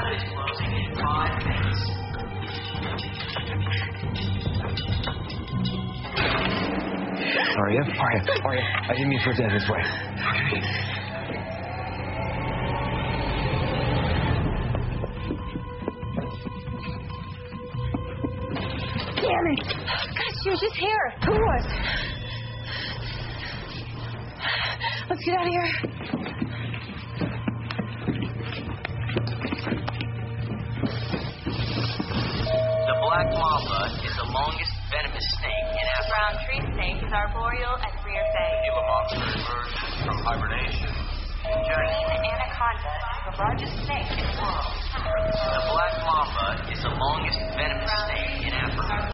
That is closing in 5 minutes. Arya, I didn't mean for it to end this way. Damn it! Gosh, she was just here. Who was? Let's get out of here. The black mamba is the longest venomous snake in Africa. Brown tree snake is arboreal and rear fang. Gila monster emerges from hibernation. Green anaconda is the largest snake in the world. The black mamba is the longest venomous snake in Africa.